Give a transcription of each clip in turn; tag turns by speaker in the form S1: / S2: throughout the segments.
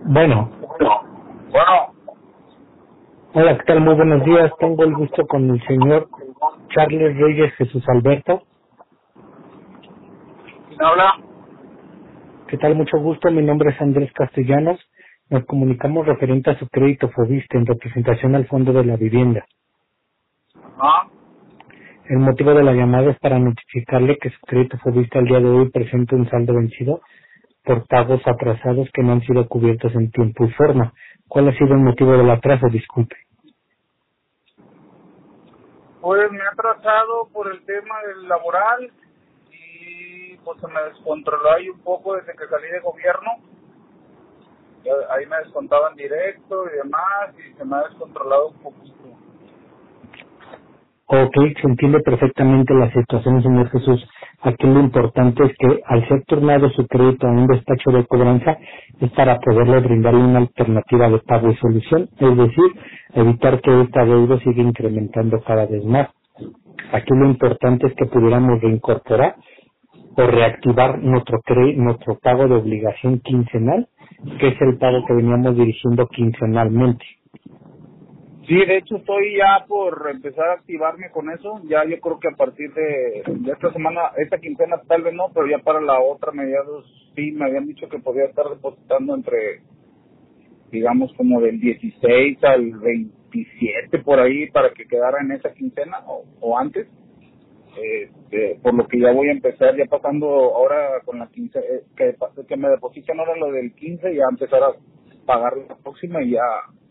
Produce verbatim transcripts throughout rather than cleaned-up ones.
S1: Bueno,
S2: Bueno,
S1: hola, ¿qué tal? Muy buenos días. Tengo el gusto con el señor Charles Reyes Jesús Alberto.
S2: ¿quién habla?
S1: ¿Qué tal? Mucho gusto. Mi nombre es Andrés Castellanos. Nos comunicamos referente a su crédito Fobiste en representación al Fondo de la Vivienda.
S2: Ah,
S1: El motivo de la llamada es para notificarle que su crédito Fobiste al día de hoy presenta un saldo vencido por pagos atrasados que no han sido cubiertos en tiempo y forma. ¿Cuál ha sido el motivo del atraso? Disculpe.
S2: pues me he atrasado por el tema del laboral y pues se me descontroló ahí un poco desde que salí de gobierno. Ya ahí me descontaban directo y demás y se me ha descontrolado un poquito.
S1: Ok, se entiende perfectamente la situación, señor Jesús. Aquí lo importante es que al ser turnado su crédito a un despacho de cobranza es para poderle brindarle una alternativa de pago y solución, es decir, evitar que esta deuda siga incrementando cada vez más. Aquí lo importante es que pudiéramos reincorporar o reactivar nuestro cre nuestro pago de obligación quincenal, que es el pago que veníamos dirigiendo quincenalmente.
S2: Sí, de hecho estoy ya por empezar a activarme con eso. Ya yo creo que a partir de, de esta semana, esta quincena tal vez no, pero ya para la otra mediados sí me habían dicho que podía estar depositando entre, digamos, como del dieciséis al veintisiete por ahí para que quedara en esa quincena o, o antes. Eh, eh, por lo que ya voy a empezar, ya pasando ahora con la quince, eh, que, que me depositan ahora lo del quince, ya empezar a pagar la próxima y ya,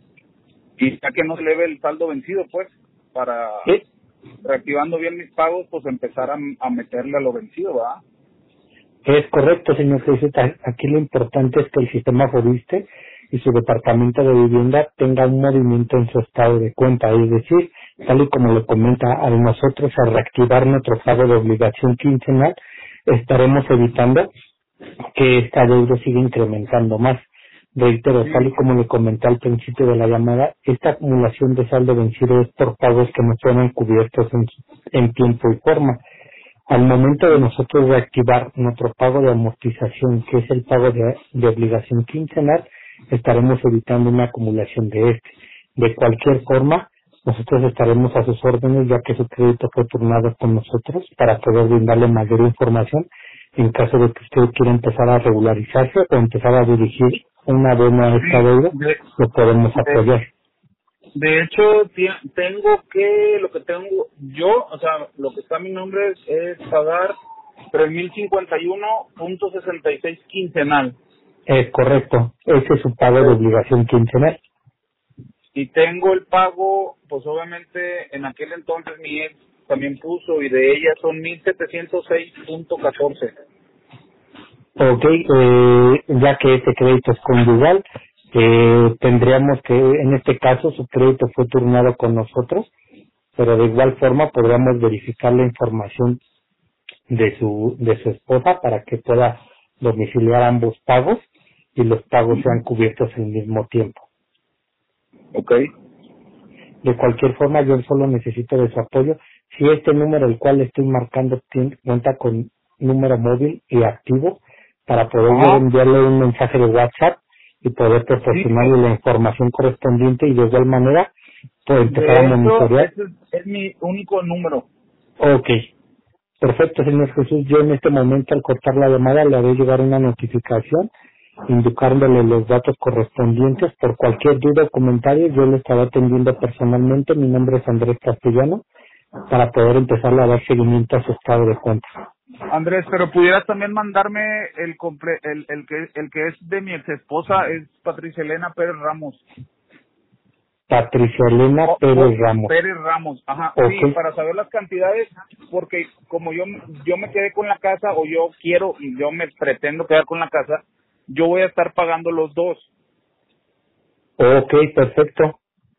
S2: y ya que no se eleve el saldo vencido, pues, para
S1: Sí,
S2: reactivando bien mis pagos, pues empezar a, a meterle a lo vencido, ¿verdad?
S1: es correcto, señor Jesús. Aquí lo importante es que el sistema Fobiste y su departamento de vivienda tenga un movimiento en su estado de cuenta, es decir, tal y como le comenta a nosotros, al reactivar nuestro pago de obligación quincenal, estaremos evitando que esta deuda siga incrementando más. Reitero,
S2: Sí.
S1: tal y como le comenté al principio de la llamada, esta acumulación de saldo vencido es por pagos que no fueron cubiertos en, en tiempo y forma. Al momento de nosotros reactivar nuestro pago de amortización, que es el pago de, de obligación quincenal, estaremos evitando una acumulación de este. De cualquier forma, nosotros estaremos a sus órdenes, ya que su crédito fue turnado con nosotros, para poder brindarle mayor información en caso de que usted quiera empezar a regularizarse o empezar a dirigir una buena a esta
S2: Sí,
S1: deuda,
S2: de,
S1: lo podemos
S2: de,
S1: apoyar.
S2: de hecho, ti- tengo que, lo que tengo yo, o sea, lo que está a mi nombre es, es pagar tres mil cincuenta y uno punto sesenta y seis quincenal.
S1: Es correcto, ese es su pago de obligación quincenal.
S2: Y tengo el pago, pues obviamente en aquel entonces mi ex también puso y de ella son mil setecientos seis punto catorce.
S1: Ok, eh, ya que este crédito es conyugal, eh, tendríamos que, en este caso, su crédito fue turnado con nosotros, pero de igual forma podríamos verificar la información de su de su esposa para que pueda domiciliar ambos pagos y los pagos sean cubiertos al mismo tiempo.
S2: Ok.
S1: De cualquier forma, yo solo necesito de su apoyo. Si este número, el cual estoy marcando, tiene- cuenta con número móvil y activo, para poder yo
S2: Ajá.
S1: enviarle un mensaje de WhatsApp y poder
S2: Sí,
S1: proporcionarle la información correspondiente y de igual manera pues, empezar a
S2: de hecho,
S1: monitorear.
S2: ese es, es mi único número.
S1: Ok, perfecto, señor Jesús. Yo en este momento, al cortar la llamada, le haré llegar una notificación indicándole los datos correspondientes. Por cualquier duda o comentario, yo le estaré atendiendo personalmente. Mi nombre es Andrés Castellano, para poder empezar a dar seguimiento a su estado de cuenta.
S2: Andrés, pero pudieras también mandarme el comple el, el que el que es de mi ex esposa, es Patricia Elena Pérez Ramos.
S1: Patricia Elena
S2: O-
S1: Pérez
S2: por
S1: Ramos.
S2: Pérez Ramos, ajá, sí,
S1: Ok,
S2: para saber las cantidades, porque como yo yo me quedé con la casa o yo quiero y yo me pretendo quedar con la casa, yo voy a estar pagando los dos.
S1: ok, perfecto.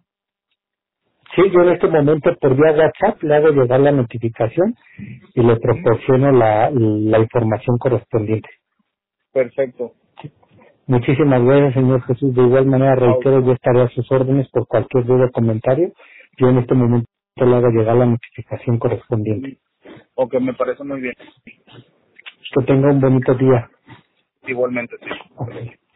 S1: Sí, yo en este momento por vía WhatsApp le hago llegar la notificación y le
S2: Ujú.
S1: proporciono la, la información correspondiente.
S2: Perfecto.
S1: Muchísimas gracias, señor Jesús. De igual manera,
S2: Ah,
S1: reitero, yo estaré a sus órdenes por cualquier duda o comentario. Yo en este momento le hago llegar la notificación correspondiente.
S2: ok, me parece muy bien.
S1: Que tenga un bonito día.
S2: Igualmente, sí.
S1: Ok.